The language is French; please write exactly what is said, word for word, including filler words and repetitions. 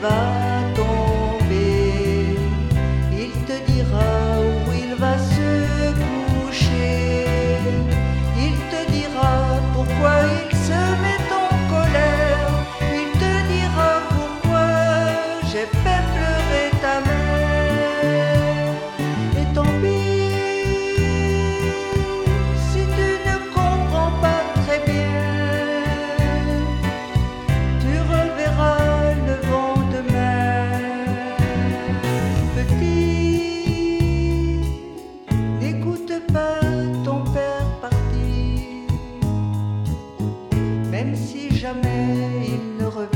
va tomber, il te dira où il va se coucher, il te dira pourquoi il se met en colère, il te dira pourquoi j'ai fait pleurer ta mère. Et tant pis si tu ne comprends pas très bien, tu reverras le vent demain. Petit, n'écoute pas ton père partir, même si jamais il ne revient.